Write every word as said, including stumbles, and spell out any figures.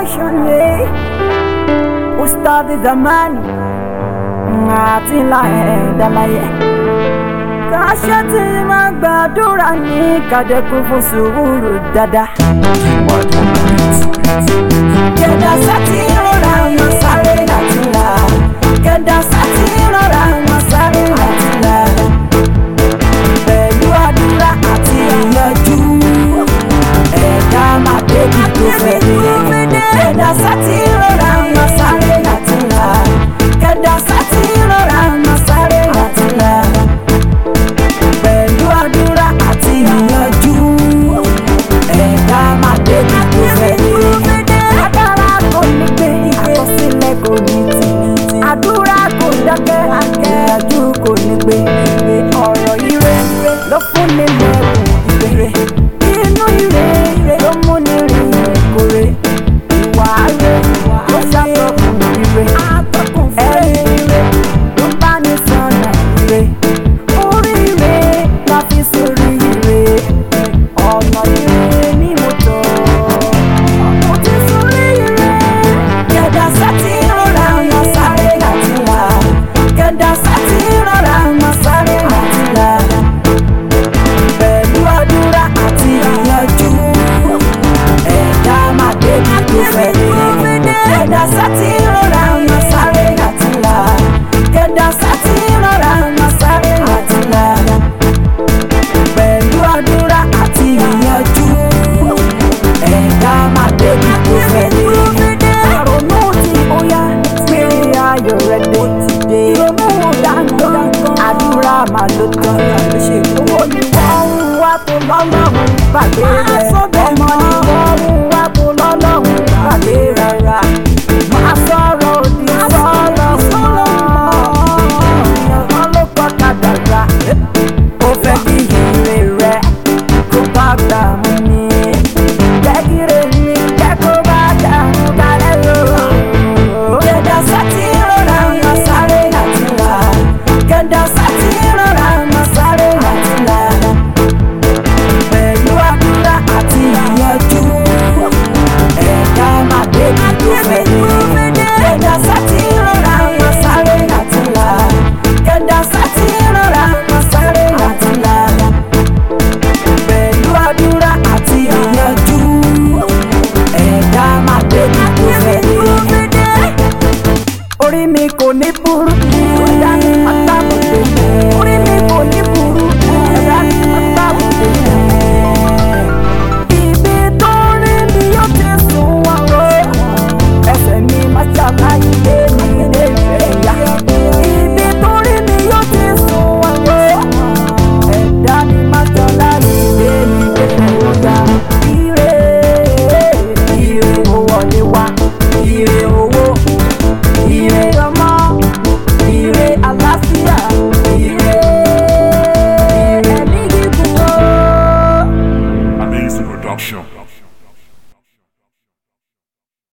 production ye Ustad Zamani àti láyé dalaye káṣẹ́ tí máa gbàdúrà ní kàdẹ́kù fún sùúrù dáadáa. Kẹ̀dá sátì rọra máa sáré láti là kẹ̀dá sátì rọra máa sáré láti là pẹ̀lú àdúrà àti ìyànjú ẹ̀dá máa débi tó fẹ́ dé. Kẹ̀dá sátì rọra máa sáré láti là kẹ̀dá sátì rọra máa sáré láti là pẹ̀lú àdúrà àti ìyànjú ẹ̀dá máa débi tó fẹ́ dé. Agbára kò ní gbé àkọsílẹ̀ kò ní tì àdúrà kò dákẹ́ ìyànjú kò ní gbé ọ̀rọ̀ ire ló fún ni lẹ́kùn ìbéèrè inú ire ló mú ni rìn ìkórè ìwà ire ló ṣàtọkùn ire ẹ̀rí ire ló bá ní sọ̀nà ire orí ire la fi sórí ire ọ̀nà ire ní mo tọ̀ mo ti sórí ire. Kẹ̀dá sátì rọra máa sáré láti là kẹ̀dá sátì rọra máa sáré láti là pẹ̀lú àdúrà àti ìyànjú ẹ̀dá máa débi tó fẹ́ dé. Kẹ̀dá sátì rọra máa sáré láti là kẹ̀dá sátì rọra máa sáré láti là pẹ̀lú àdúrà àti ìyànjú ẹ̀dá máa débi tó fẹ́ dé. Àrònú tí ó yá péré ayọ̀ rẹ̀ dé ti dé. Ìrònú dáńgán àdúrà máa ló tán owó ni wọ́n ń wá tó lọ́lọ́run gbàgbé rẹ̀ ọmọ